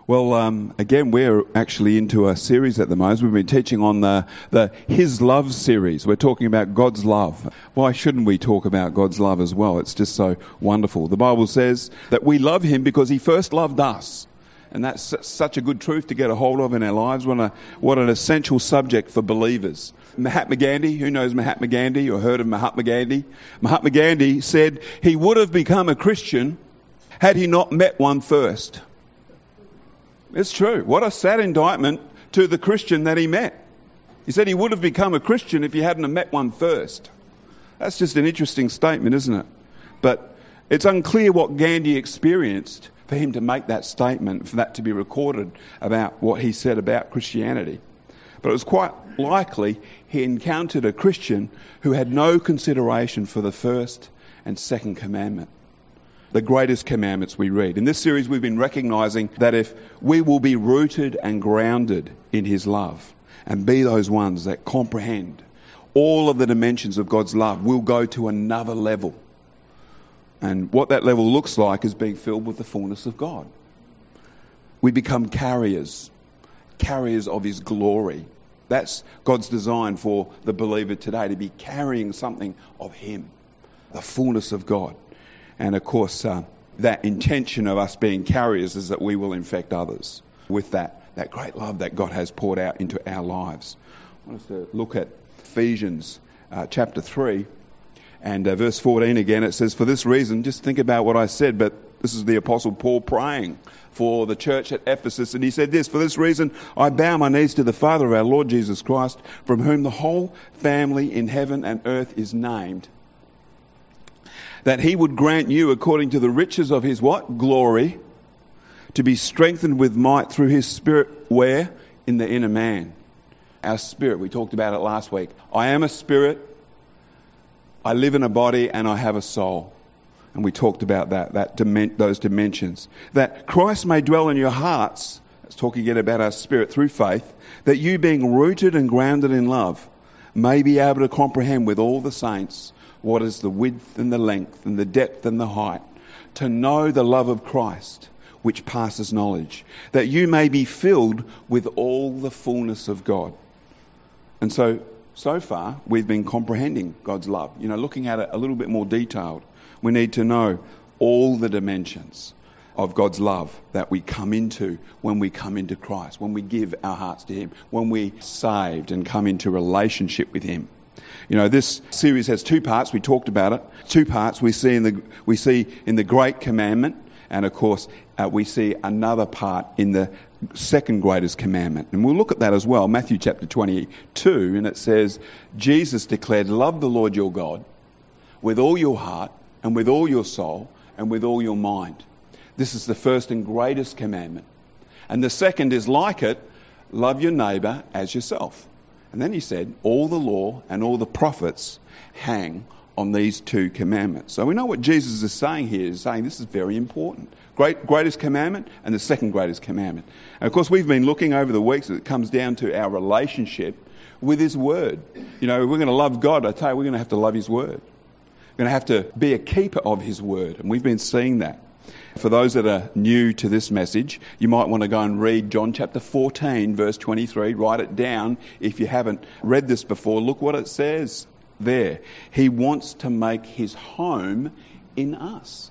Well, again, we're actually into a series at the moment. We've been teaching on the His Love series. We're talking about God's love. Why shouldn't we talk about God's love as well? It's just so wonderful. The Bible says that we love Him because He first loved us. And that's such a good truth to get a hold of in our lives. What an essential subject for believers. Mahatma Gandhi, who knows Mahatma Gandhi or heard of Mahatma Gandhi? Mahatma Gandhi said he would have become a Christian had he not met one first. It's true. What a sad indictment to the Christian that he met. He said he would have become a Christian if he hadn't have met one first. That's just an interesting statement, isn't it? But it's unclear what Gandhi experienced for him to make that statement, for that to be recorded about what he said about Christianity. But it was quite likely he encountered a Christian who had no consideration for the first and second commandment. The greatest commandments we read. In this series we've been recognising that if we will be rooted and grounded in His love and be those ones that comprehend all of the dimensions of God's love, we'll go to another level. And what that level looks like is being filled with the fullness of God. We become carriers of His glory. That's God's design for the believer today, to be carrying something of Him, the fullness of God. And of course, that intention of us being carriers is that we will infect others with that great love that God has poured out into our lives. I want us to look at Ephesians chapter 3 and verse 14 again. It says, for this reason, just think about what I said, but this is the Apostle Paul praying for the church at Ephesus. And he said this, for this reason, I bow my knees to the Father of our Lord Jesus Christ, from whom the whole family in heaven and earth is named, that He would grant you, according to the riches of His what? Glory, to be strengthened with might through His Spirit, where? In the inner man. Our spirit, we talked about it last week. I am a spirit, I live in a body, and I have a soul. And we talked about those dimensions. That Christ may dwell in your hearts, let's talk again about our spirit through faith, that you being rooted and grounded in love, may be able to comprehend with all the saints what is the width and the length and the depth and the height, to know the love of Christ, which passes knowledge, that you may be filled with all the fullness of God. And so far, we've been comprehending God's love. Looking at it a little bit more detailed. We need to know all the dimensions of God's love that we come into when we come into Christ, when we give our hearts to Him, when we're saved and come into relationship with Him. This series has two parts. We talked about it. Two parts we see in the Great Commandment, and of course we see another part in the second greatest commandment. And we'll look at that as well. Matthew chapter 22, and it says, Jesus declared, love the Lord your God with all your heart and with all your soul and with all your mind. This is the first and greatest commandment. And the second is like it, love your neighbour as yourself. And then He said, all the law and all the prophets hang on these two commandments. So we know what Jesus is saying here. He's saying this is very important. Greatest commandment and the second greatest commandment. And of course we've been looking over the weeks that it comes down to our relationship with His Word. If we're going to love God, I tell you, we're going to have to love His Word. We're going to have to be a keeper of His Word. And we've been seeing that. For those that are new to this message, you might want to go and read John chapter 14, verse 23. Write it down if you haven't read this before. Look what it says there. He wants to make His home in us.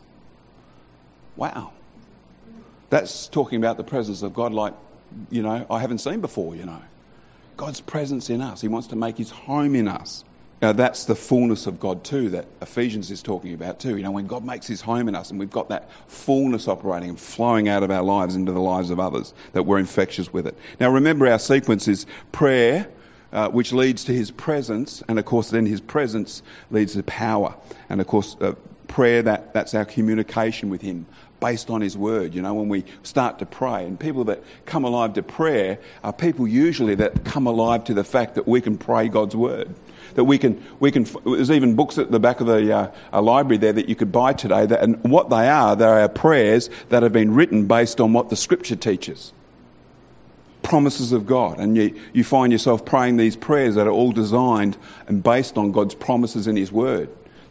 Wow. That's talking about the presence of God like, I haven't seen before, God's presence in us. He wants to make His home in us. Now, that's the fullness of God too, that Ephesians is talking about too. When God makes His home in us and we've got that fullness operating and flowing out of our lives into the lives of others, that we're infectious with it. Now, remember our sequence is prayer, which leads to His presence, and of course then His presence leads to power. And of course, prayer, that's our communication with Him based on His Word. When we start to pray, and people that come alive to prayer are people usually that come alive to the fact that we can pray God's Word. That we can. There's even books at the back of the library there that you could buy today. And what they are prayers that have been written based on what the Scripture teaches. Promises of God. And you find yourself praying these prayers that are all designed and based on God's promises in His Word.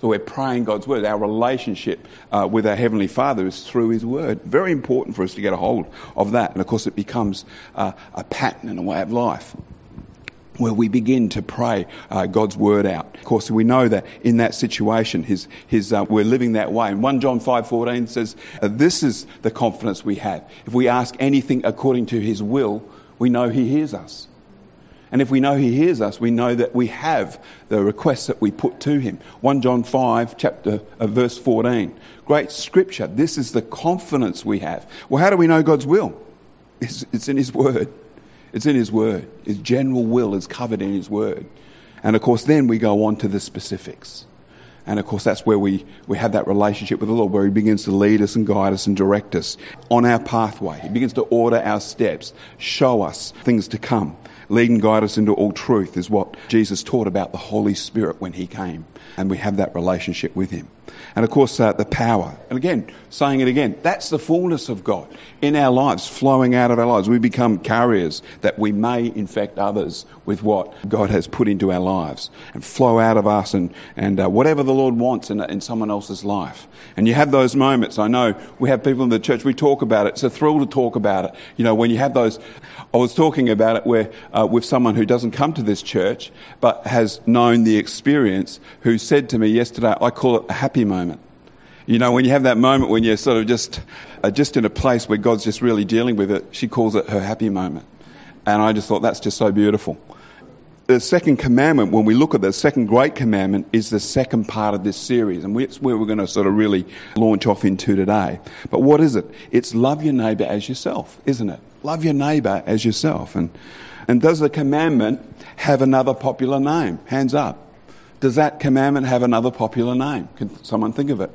So we're praying God's word. Our relationship with our Heavenly Father is through his word. Very important for us to get a hold of that. And of course it becomes a pattern and a way of life where we begin to pray God's word out. Of course, we know that in that situation, we're living that way. And 1 John 5:14 says, this is the confidence we have. If we ask anything according to his will, we know he hears us. And if we know he hears us, we know that we have the requests that we put to him. 1 John 5, verse 14. Great scripture. This is the confidence we have. Well, how do we know God's will? It's in his word. It's in his word. His general will is covered in his word. And of course, then we go on to the specifics. And of course, that's where we have that relationship with the Lord, where he begins to lead us and guide us and direct us on our pathway. He begins to order our steps, show us things to come. Lead and guide us into all truth is what Jesus taught about the Holy Spirit when he came. And we have that relationship with him. And of course, the power. And again, saying it again, that's the fullness of God in our lives, flowing out of our lives. We become carriers that we may infect others with what God has put into our lives and flow out of us and whatever the Lord wants in someone else's life. And you have those moments. I know we have people in the church, we talk about it. It's a thrill to talk about it. You know, when you have those, I was talking about it where with someone who doesn't come to this church but has known the experience, who said to me yesterday, I call it a happy moment. You know, when you have that moment when you're sort of just in a place where God's just really dealing with it, she calls it her happy moment. And I just thought that's just so beautiful. The second commandment, when we look at the second great commandment, is the second part of this series. And it's where we're going to sort of really launch off into today. But what is it? It's love your neighbour as yourself, isn't it? Love your neighbour as yourself. And does the commandment have another popular name? Hands up. Does that commandment have another popular name? Can someone think of it?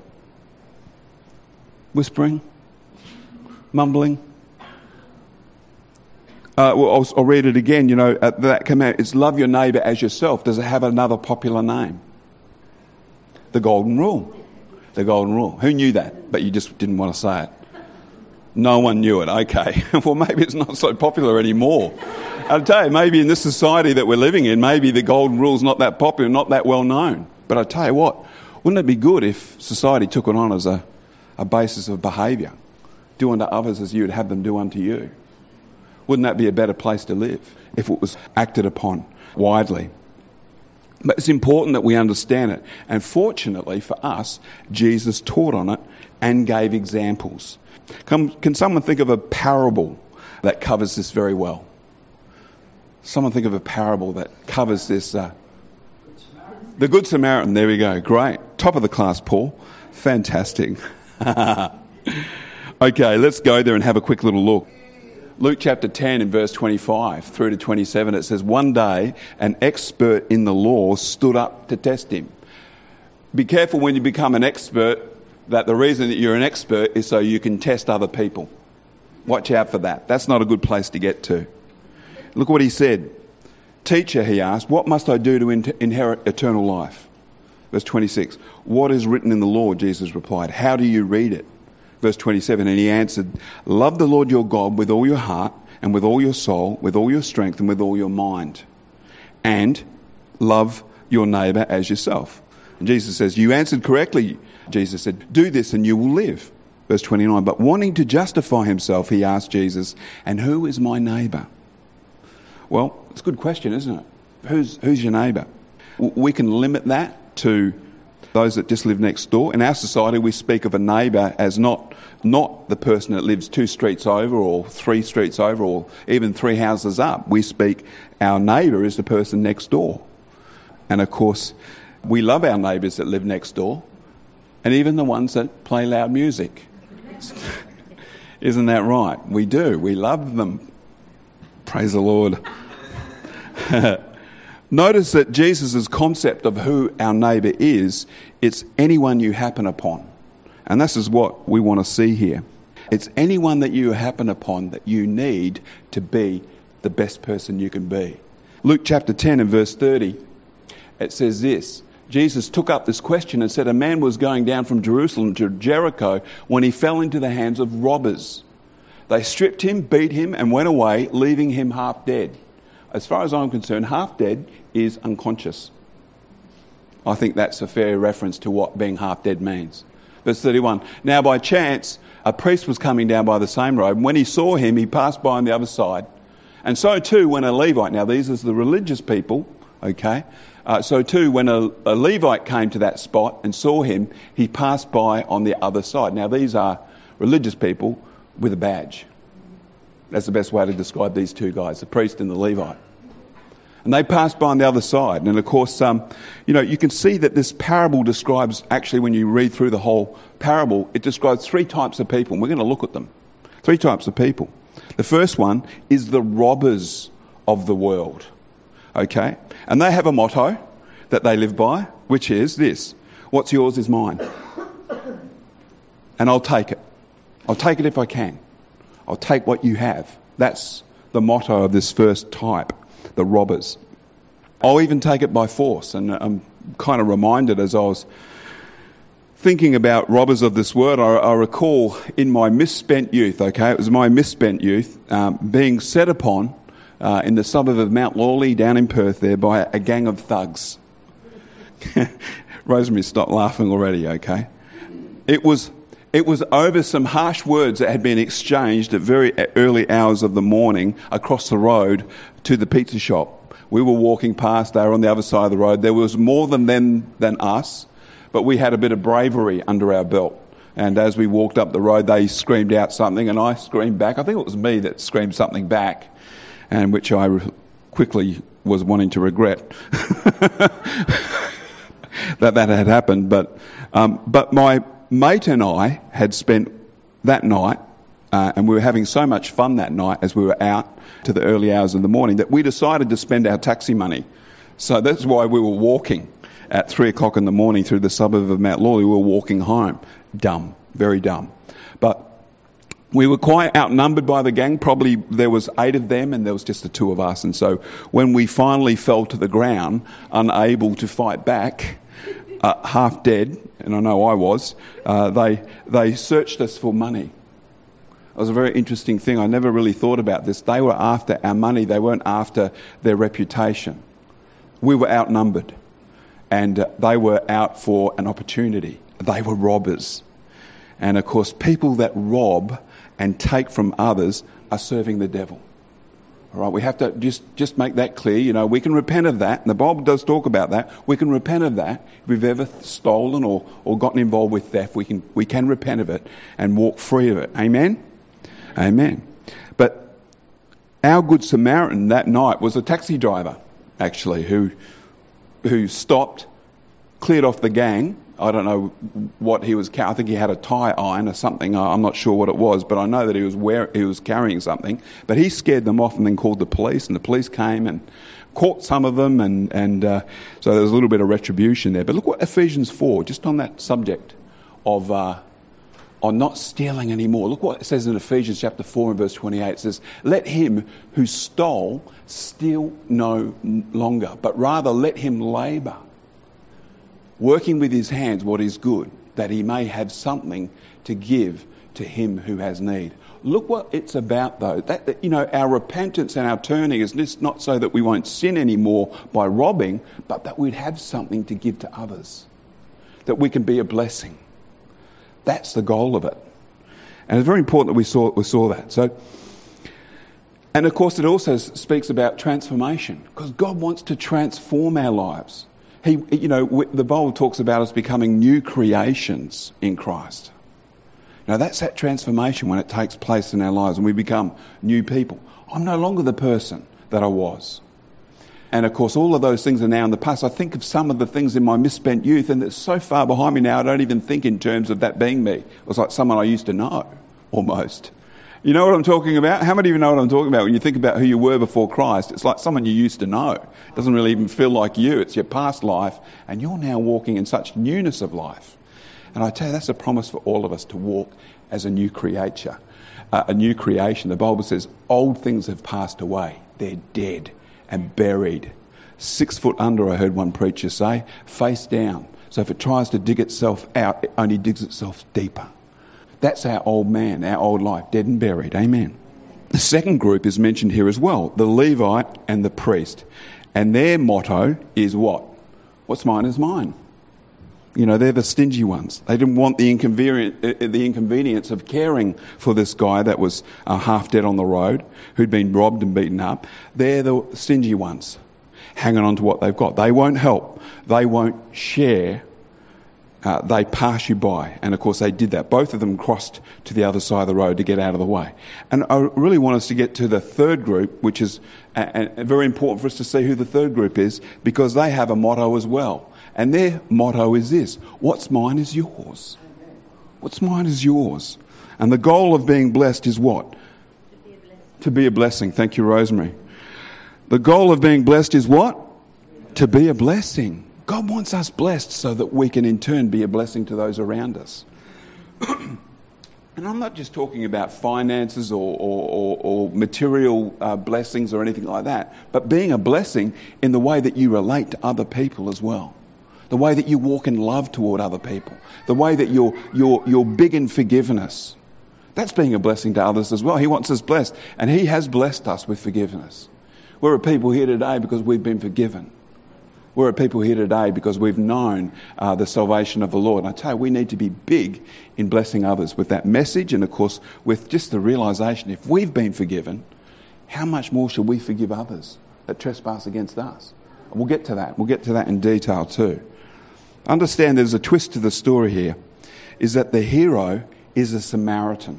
Whispering? Mumbling? Well, I'll read it again. You know, that command, it's love your neighbour as yourself. Does it have another popular name? The Golden Rule. The Golden Rule. Who knew that? But you just didn't want to say it. No one knew it. Okay. Well, maybe it's not so popular anymore. I'll tell you, maybe in this society that we're living in, maybe the Golden Rule's not that popular, not that well known. But I tell you what, wouldn't it be good if society took it on as a basis of behaviour? Do unto others as you would have them do unto you. Wouldn't that be a better place to live if it was acted upon widely? But it's important that we understand it. And fortunately for us, Jesus taught on it and gave examples. Can someone think of a parable that covers this very well? Someone think of a parable that covers this. The Good Samaritan, there we go. Great. Top of the class, Paul. Fantastic. Okay, let's go there and have a quick little look. Luke chapter 10 and verse 25 through to 27, it says, one day an expert in the law stood up to test him. Be careful when you become an expert that the reason that you're an expert is so you can test other people. Watch out for that. That's not a good place to get to. Look what he said. Teacher, he asked, what must I do to inherit eternal life? Verse 26. What is written in the law? Jesus replied. How do you read it? Verse 27. And he answered, love the Lord your God with all your heart and with all your soul, with all your strength and with all your mind. And love your neighbour as yourself. And Jesus says, you answered correctly. Jesus said, do this and you will live. Verse 29. But wanting to justify himself, he asked Jesus, and who is my neighbour? Well, it's a good question, isn't it? Who's your neighbour? We can limit that to those that just live next door. In our society, we speak of a neighbour as not the person that lives 2 streets over or 3 streets over or even 3 houses up. We speak our neighbour is the person next door. And of course, we love our neighbours that live next door and even the ones that play loud music. Isn't that right? We do. We love them. Praise the Lord. Notice that Jesus' concept of who our neighbour is, it's anyone you happen upon. And this is what we want to see here. It's anyone that you happen upon that you need to be the best person you can be. Luke chapter 10 and verse 30, it says this. Jesus took up this question and said, a man was going down from Jerusalem to Jericho when he fell into the hands of robbers. They stripped him, beat him, and went away, leaving him half dead. As far as I'm concerned, half dead is unconscious. I think that's a fair reference to what being half dead means. Verse 31. Now by chance, a priest was coming down by the same road, and when he saw him, he passed by on the other side. And so too, when a Levite, now these are the religious people, okay? So too, when a Levite came to that spot and saw him, he passed by on the other side. Now these are religious people with a badge. That's the best way to describe these two guys, the priest and the Levite. And they passed by on the other side. And of course, you can see that this parable describes, actually when you read through the whole parable, it describes three types of people. And we're going to look at them. Three types of people. The first one is the robbers of the world. Okay? And they have a motto that they live by, which is this: what's yours is mine. And I'll take it. I'll take it if I can. I'll take what you have. That's the motto of this first type, the robbers. I'll even take it by force. And I'm kind of reminded as I was thinking about robbers of this world, I recall in my misspent youth, okay, it was my misspent youth, being set upon in the suburb of Mount Lawley down in Perth there by a gang of thugs. Rosemary, stop laughing already, okay? It was over some harsh words that had been exchanged at very early hours of the morning across the road to the pizza shop. We were walking past, they were on the other side of the road. There was more than us, but we had a bit of bravery under our belt. And as we walked up the road, they screamed out something, and I screamed back. I think it was me that screamed something back, and which I quickly was wanting to regret that had happened. But my mate and I had spent that night, and we were having so much fun that night as we were out to the early hours of the morning, that we decided to spend our taxi money. So that's why we were walking at 3 o'clock in the morning through the suburb of Mount Lawley. We were walking home. Dumb, very dumb. But we were quite outnumbered by the gang. Probably there was 8 of them and there was just the 2 of us. And so when we finally fell to the ground, unable to fight back, half dead, and I know I was, they searched us for money. It was a very interesting thing. I never really thought about this. They were after our money. They weren't after their reputation. We were outnumbered, and they were out for an opportunity. They were robbers. And of course, people that rob and take from others are serving the devil. All right, we have to just make that clear. You know, we can repent of that. And the Bible does talk about that. We can repent of that. If we've ever stolen or gotten involved with theft, we can repent of it and walk free of it. Amen? Amen. But our Good Samaritan that night was a taxi driver, actually, who stopped, cleared off the gang. I don't know what he was carrying. I think he had a tie iron or something. I'm not sure what it was, but I know that he was carrying something. But he scared them off and then called the police, and the police came and caught some of them, and so there was a little bit of retribution there. But look what Ephesians 4, just on that subject of on not stealing anymore. Look what it says in Ephesians chapter 4 and verse 28. It says, "Let him who stole steal no longer, but rather let him labour, working with his hands what is good, that he may have something to give to him who has need." Look what it's about, though. That, you know, our repentance and our turning is just not so that we won't sin anymore by robbing, but that we'd have something to give to others, that we can be a blessing. That's the goal of it. And it's very important that we saw that. So, and of course, it also speaks about transformation, because God wants to transform our lives. The Bible talks about us becoming new creations in Christ. Now, that's that transformation when it takes place in our lives and we become new people. I'm no longer the person that I was. And of course, all of those things are now in the past. I think of some of the things in my misspent youth, and it's so far behind me now, I don't even think in terms of that being me. It was like someone I used to know, almost. You know what I'm talking about? How many of you know what I'm talking about? When you think about who you were before Christ, it's like someone you used to know. It doesn't really even feel like you. It's your past life, and you're now walking in such newness of life. And I tell you, that's a promise for all of us, to walk as a new creature, a new creation. The Bible says, old things have passed away. They're dead and buried. 6 foot under, I heard one preacher say, face down. So if it tries to dig itself out, it only digs itself deeper. That's our old man, our old life, dead and buried. Amen. The second group is mentioned here as well, the Levite and the priest. And their motto is what? What's mine is mine. They're the stingy ones. They didn't want the inconvenience of caring for this guy that was half dead on the road, who'd been robbed and beaten up. They're the stingy ones, hanging on to what they've got. They won't help. They won't share. They pass you by. And of course they did that. Both of them crossed to the other side of the road to get out of the way. And I really want us to get to the third group, which is very important for us to see who the third group is, because they have a motto as well. And their motto is this: what's mine is yours. What's mine is yours. And the goal of being blessed is what? To be a blessing. Thank you, Rosemary. The goal of being blessed is what? To be a blessing. God wants us blessed so that we can in turn be a blessing to those around us. And I'm not just talking about finances or material blessings or anything like that, but being a blessing in the way that you relate to other people as well. The way that you walk in love toward other people. The way that you're big in forgiveness. That's being a blessing to others as well. He wants us blessed. And He has blessed us with forgiveness. We're a people here today because we've been forgiven. We're a people here today because we've known the salvation of the Lord. And I tell you, we need to be big in blessing others with that message. And of course, with just the realisation, if we've been forgiven, how much more should we forgive others that trespass against us? We'll get to that. We'll get to that in detail too. Understand there's a twist to the story here, is that the hero is a Samaritan.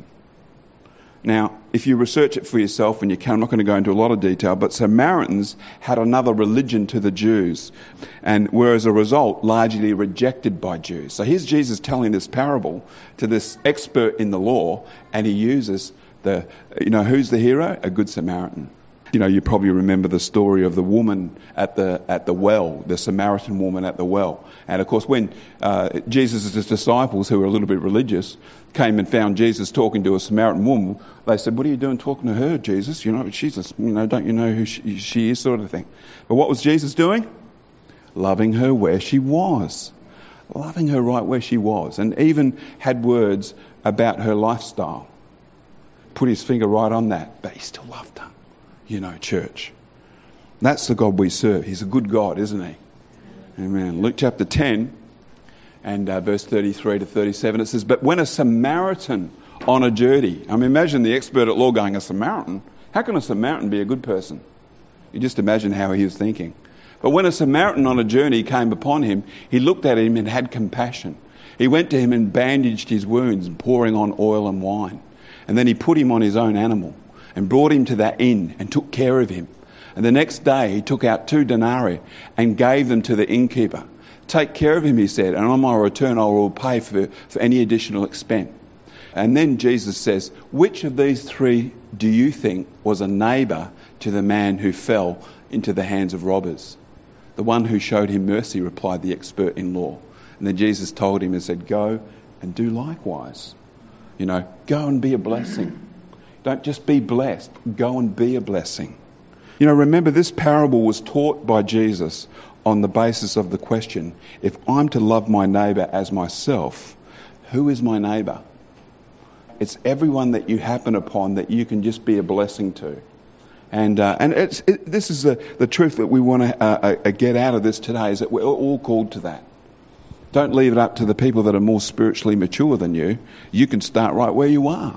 Now, if you research it for yourself, and you can, I'm not going to go into a lot of detail, but Samaritans had another religion to the Jews, and were as a result largely rejected by Jews. So here's Jesus telling this parable to this expert in the law, and he uses who's the hero? A good Samaritan. You probably remember the story of the woman at the well, the Samaritan woman at the well. And of course, when Jesus' disciples, who were a little bit religious, came and found Jesus talking to a Samaritan woman, they said, "What are you doing talking to her, Jesus? She's don't you know who she is?" sort of thing. But what was Jesus doing? Loving her where she was. Loving her right where she was. And even had words about her lifestyle. Put his finger right on that, but he still loved her. Church. That's the God we serve. He's a good God, isn't he? Amen. Luke chapter 10 and verse 33 to 37, it says, "But when a Samaritan on a journey," imagine the expert at law going, "A Samaritan? How can a Samaritan be a good person?" You just imagine how he was thinking. "But when a Samaritan on a journey came upon him, he looked at him and had compassion. He went to him and bandaged his wounds, pouring on oil and wine. And then he put him on his own animal and brought him to that inn and took care of him. And the next day he took out 2 denarii and gave them to the innkeeper. 'Take care of him,' he said, 'and on my return I will pay for any additional expense.' And then Jesus says, 'Which of these 3 do you think was a neighbour to the man who fell into the hands of robbers?' 'The one who showed him mercy,' replied the expert in law. And then Jesus told him and said, 'Go and do likewise.'" Go and be a blessing. Don't just be blessed, go and be a blessing. Remember, this parable was taught by Jesus on the basis of the question, if I'm to love my neighbour as myself, who is my neighbour? It's everyone that you happen upon that you can just be a blessing to. And this is the truth that we want to get out of this today, is that we're all called to that. Don't leave it up to the people that are more spiritually mature than you. You can start right where you are.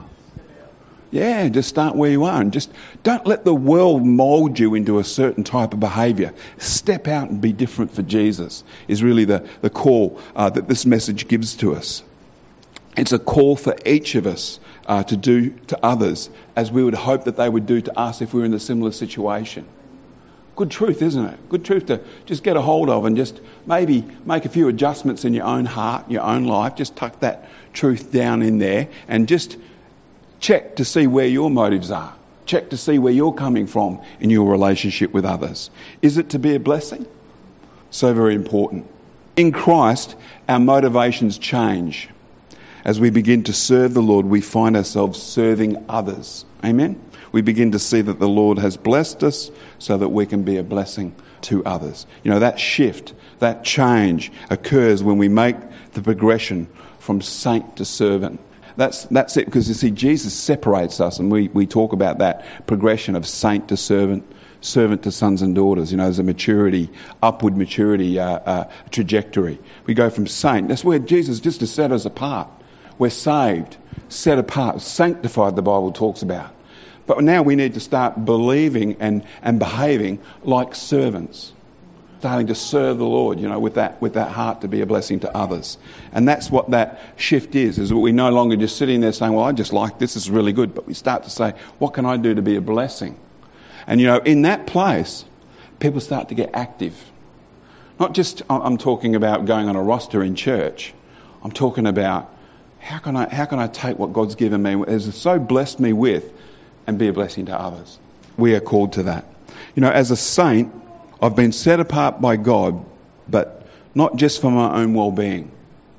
Yeah, just start where you are, and just don't let the world mould you into a certain type of behaviour. Step out and be different for Jesus is really the call that this message gives to us. It's a call for each of us to do to others as we would hope that they would do to us if we were in a similar situation. Good truth, isn't it? Good truth to just get a hold of and just maybe make a few adjustments in your own heart, your own life. Just tuck that truth down in there and just check to see where your motives are. Check to see where you're coming from in your relationship with others. Is it to be a blessing? So very important. In Christ, our motivations change. As we begin to serve the Lord, we find ourselves serving others. Amen? We begin to see that the Lord has blessed us so that we can be a blessing to others. That shift, that change occurs when we make the progression from saint to servant. That's it, because you see, Jesus separates us, and we talk about that progression of saint to servant, servant to sons and daughters. There's a maturity, upward maturity trajectory. We go from saint. That's where Jesus just has set us apart. We're saved, set apart, sanctified, the Bible talks about. But now we need to start believing and behaving like servants, starting to serve the Lord, with that heart to be a blessing to others. And that's what that shift is we're no longer just sitting there saying, well, I just like this is really good. But we start to say, what can I do to be a blessing? And, in that place, people start to get active. Not just, I'm talking about going on a roster in church. I'm talking about how can I take what God's given me, has so blessed me with, and be a blessing to others. We are called to that. As a saint, I've been set apart by God, but not just for my own well-being,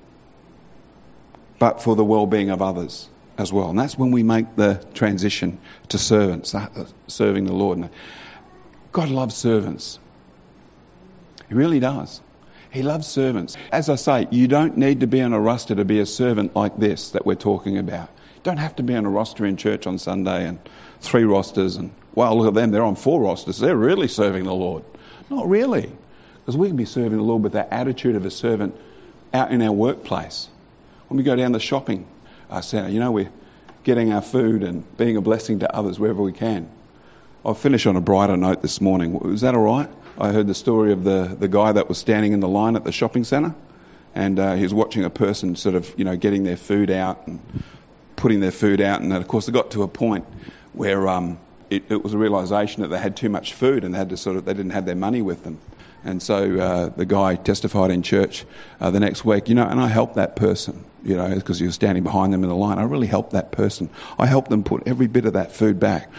but for the well-being of others as well. And that's when we make the transition to servants, serving the Lord. God loves servants. He really does. He loves servants. As I say, you don't need to be on a roster to be a servant like this that we're talking about. You don't have to be on a roster in church on Sunday and 3 rosters and, well, look at them, they're on 4 rosters. They're really serving the Lord. Not really. Because we can be serving the Lord with that attitude of a servant out in our workplace. When we go down the shopping centre, we're getting our food and being a blessing to others wherever we can. I'll finish on a brighter note this morning. Was that all right? I heard the story of the guy that was standing in the line at the shopping centre, and he was watching a person sort of, getting their food out and putting their food out. And of course, it got to a point where it was a realisation that they had too much food and they didn't have their money with them. And so the guy testified in church the next week, and I helped that person, because he was standing behind them in the line. I really helped that person. I helped them put every bit of that food back.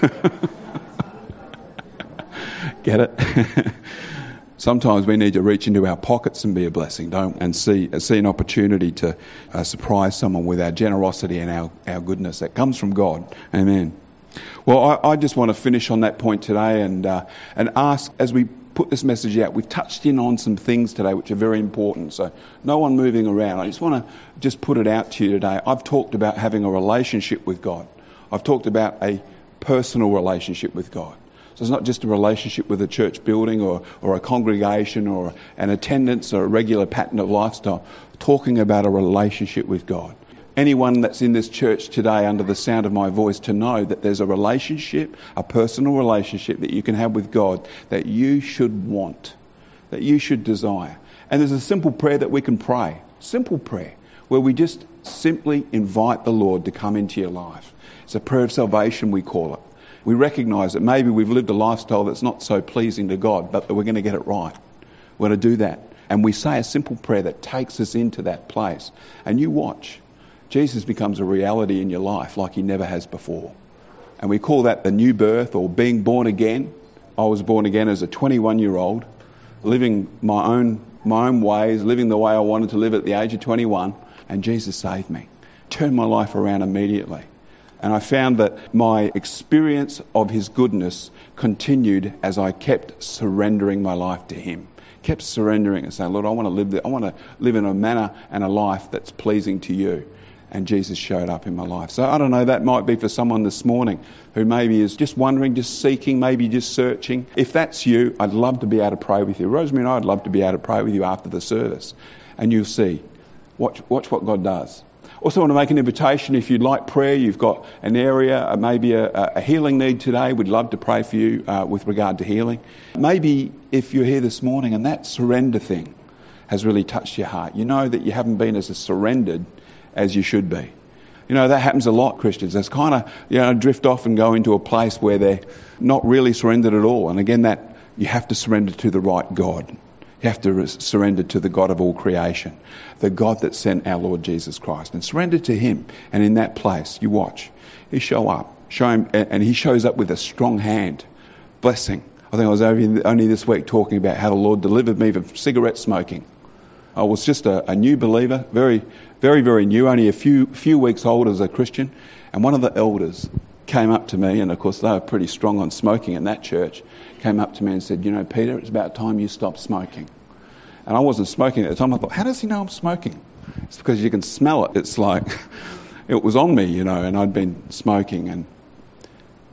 Get it? Sometimes we need to reach into our pockets and be a blessing, don't we? And see an opportunity to surprise someone with our generosity and our goodness that comes from God. Amen. Well, I just want to finish on that point today and ask, as we put this message out, we've touched in on some things today which are very important, so no one moving around. I just want to put it out to you today. I've talked about having a relationship with God. I've talked about a personal relationship with God. So it's not just a relationship with a church building or a congregation or an attendance or a regular pattern of lifestyle. Talking about a relationship with God. Anyone that's in this church today under the sound of my voice to know that there's a relationship, a personal relationship that you can have with God that you should want, that you should desire. And there's a simple prayer that we can pray, simple prayer, where we just simply invite the Lord to come into your life. It's a prayer of salvation, we call it. We recognise that maybe we've lived a lifestyle that's not so pleasing to God, but that we're going to get it right. We're going to do that. And we say a simple prayer that takes us into that place. And you watch. Jesus becomes a reality in your life like he never has before. And we call that the new birth or being born again. I was born again as a 21-year-old, living my own ways, living the way I wanted to live at the age of 21. And Jesus saved me. Turned my life around immediately. And I found that my experience of his goodness continued as I kept surrendering my life to him. Kept surrendering and saying, Lord, I want to live in a manner and a life that's pleasing to you. And Jesus showed up in my life. So I don't know, that might be for someone this morning who maybe is just wondering, just seeking, maybe just searching. If that's you, I'd love to be able to pray with you. Rosemary and I'd love to be able to pray with you after the service. And you'll see. Watch what God does. Also want to make an invitation, if you'd like prayer, you've got an area, maybe a healing need today, we'd love to pray for you with regard to healing. Maybe if you're here this morning and that surrender thing has really touched your heart, you know that you haven't been as surrendered as you should be. That happens a lot, Christians. That's kind of, drift off and go into a place where they're not really surrendered at all. And again, that you have to surrender to the right God. You have to surrender to the God of all creation, the God that sent our Lord Jesus Christ, and surrender to him. And in that place, you watch, he show him, and he shows up with a strong hand, blessing. I think I was only this week talking about how the Lord delivered me from cigarette smoking. I was just a new believer, very, very, very new, only a few weeks old as a Christian. And one of the elders came up to me, and of course they were pretty strong on smoking in that church, came up to me and said, Peter, it's about time you stopped smoking. And I wasn't smoking at the time. I thought, how does he know I'm smoking? It's because you can smell it. It's like, it was on me, and I'd been smoking. And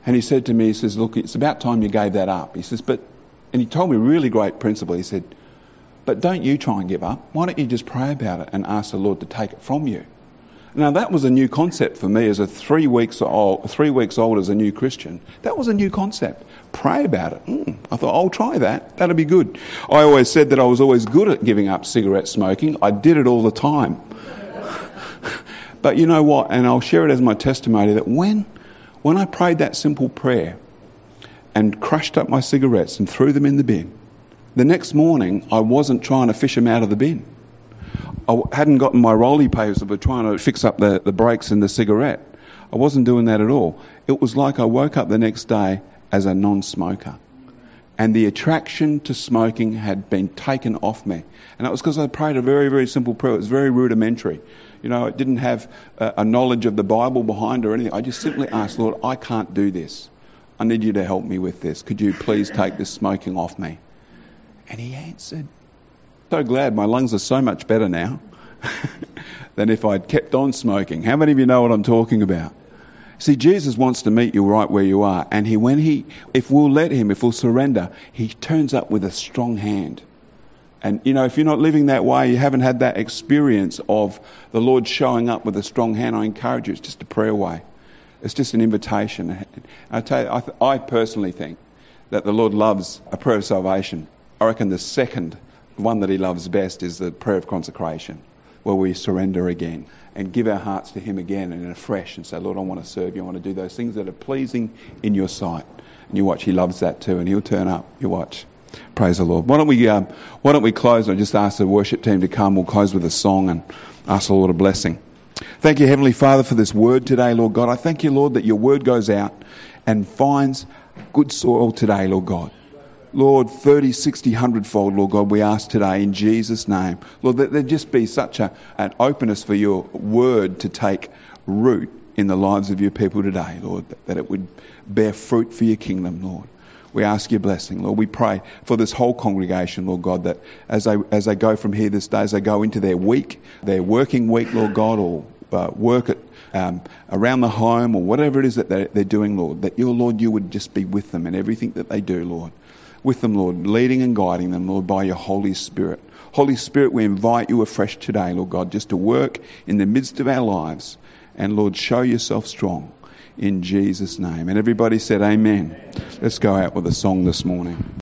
And he said to me, he says, look, it's about time you gave that up. He says, and he told me a really great principle. He said, but don't you try and give up. Why don't you just pray about it and ask the Lord to take it from you? Now, that was a new concept for me as a 3 weeks old as a new Christian. That was a new concept. Pray about it. I thought, I'll try that. That'll be good. I always said that I was always good at giving up cigarette smoking. I did it all the time. But you know what? And I'll share it as my testimony that when I prayed that simple prayer and crushed up my cigarettes and threw them in the bin, the next morning I wasn't trying to fish them out of the bin. I hadn't gotten my rolly papers but trying to fix up the brakes in the cigarette. I wasn't doing that at all. It was like I woke up the next day as a non-smoker. And the attraction to smoking had been taken off me. And that was because I prayed a very, very simple prayer. It was very rudimentary. You know, it didn't have a knowledge of the Bible behind or anything. I just simply asked, Lord, I can't do this. I need you to help me with this. Could you please take this smoking off me? And he answered. So glad my lungs are so much better now than if I'd kept on smoking. How many of you know what I'm talking about? See, Jesus wants to meet you right where you are. And if we'll let him, if we'll surrender, he turns up with a strong hand. And, you know, if you're not living that way, you haven't had that experience of the Lord showing up with a strong hand, I encourage you, it's just a prayer way. It's just an invitation. I tell you, I personally think that the Lord loves a prayer of salvation. I reckon the second one that he loves best is the prayer of consecration, where we surrender again and give our hearts to him again and afresh and say, Lord, I want to serve you. I want to do those things that are pleasing in your sight. And you watch, he loves that too, and he'll turn up. You watch. Praise the Lord. Why don't we close and just ask the worship team to come. We'll close with a song and ask the Lord a blessing. Thank you, Heavenly Father, for this word today, Lord God. I thank you, Lord, that your word goes out and finds good soil today, Lord God. Lord, 30, 60, 100-fold, Lord God, we ask today in Jesus' name. Lord, that there just be such an openness for your word to take root in the lives of your people today, Lord, that it would bear fruit for your kingdom, Lord. We ask your blessing, Lord. We pray for this whole congregation, Lord God, that as they go from here this day, as they go into their week, their working week, Lord God, or work at around the home or whatever it is that they're doing, Lord, that you would just be with them in everything that they do, Lord. With them, Lord, leading and guiding them, Lord, by your Holy Spirit. Holy Spirit, we invite you afresh today, Lord God, just to work in the midst of our lives. And, Lord, show yourself strong in Jesus' name. And everybody said amen. Let's go out with a song this morning.